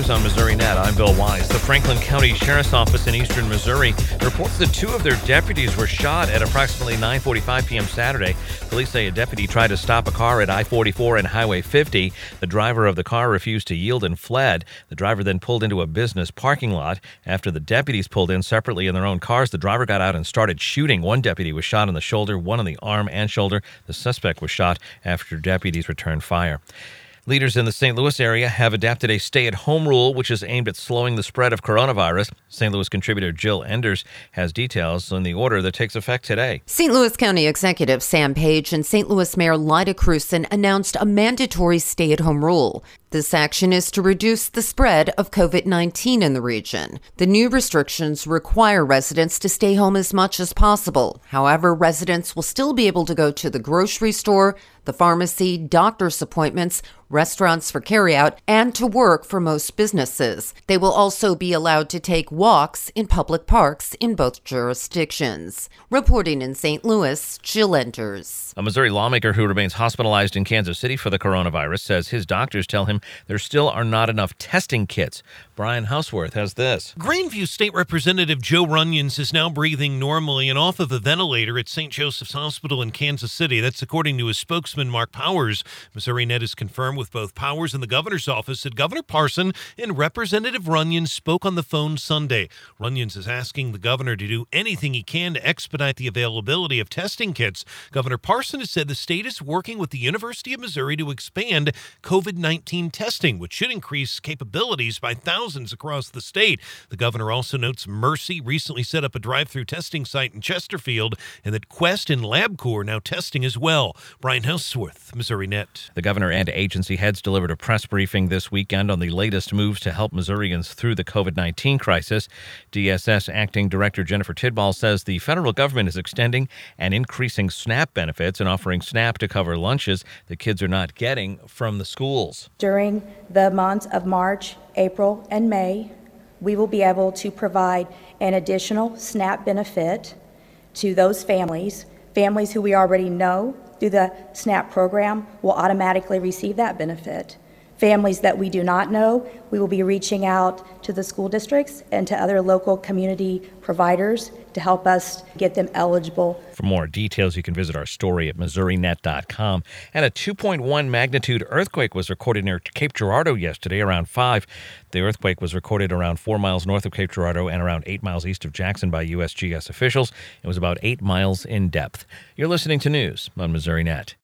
News on Missouri Net. I'm Bill Wise. The Franklin County Sheriff's Office in eastern Missouri reports that two of their deputies were shot at approximately 9:45 p.m. Saturday. Police say a deputy tried to stop a car at I-44 and Highway 50. The driver of the car refused to yield and fled. The driver then pulled into a business parking lot. After the deputies pulled in separately in their own cars, the driver got out and started shooting. One deputy was shot in the shoulder, one in the arm and shoulder. The suspect was shot after deputies returned fire. Leaders in the St. Louis area have adapted a stay-at-home rule, which is aimed at slowing the spread of coronavirus. St. Louis contributor Jill Enders has details on the order that takes effect today. St. Louis County Executive Sam Page and St. Louis Mayor Lyda Krewson announced a mandatory stay-at-home rule. This action is to reduce the spread of COVID-19 in the region. The new restrictions require residents to stay home as much as possible. However, residents will still be able to go to the grocery store, the pharmacy, doctor's appointments, restaurants for carryout, and to work for most businesses. They will also be allowed to take walks in public parks in both jurisdictions. Reporting in St. Louis, Jill Enders. A Missouri lawmaker who remains hospitalized in Kansas City for the coronavirus says his doctors tell him there still are not enough testing kits. Brian Houseworth has this. Greenview State Representative Joe Runyons is now breathing normally and off of a ventilator at St. Joseph's Hospital in Kansas City. That's according to his spokesman, Mark Powers. Missouri Net is confirmed with both Powers and the governor's office that Governor Parson and Representative Runyons spoke on the phone Sunday. Runyons is asking the governor to do anything he can to expedite the availability of testing kits. Governor Parson has said the state is working with the University of Missouri to expand COVID-19 testing, which should increase capabilities by thousands across the state. The governor also notes Mercy recently set up a drive-through testing site in Chesterfield and that Quest and LabCorp are now testing as well. Brian Houseworth, Missouri Net. The governor and agency heads delivered a press briefing this weekend on the latest moves to help Missourians through the COVID-19 crisis. DSS Acting Director Jennifer Tidball says the federal government is extending and increasing SNAP benefits and offering SNAP to cover lunches the kids are not getting from the schools. During the months of March, April, and May, we will be able to provide an additional SNAP benefit to those families who we already know through the SNAP program will automatically receive that benefit. Families that we do not know, we will be reaching out to the school districts and to other local community providers to help us get them eligible. For more details, you can visit our story at MissouriNet.com. And a 2.1 magnitude earthquake was recorded near Cape Girardeau yesterday around 5. The earthquake was recorded around 4 miles north of Cape Girardeau and around 8 miles east of Jackson by USGS officials. It was about 8 miles in depth. You're listening to news on Missouri Net.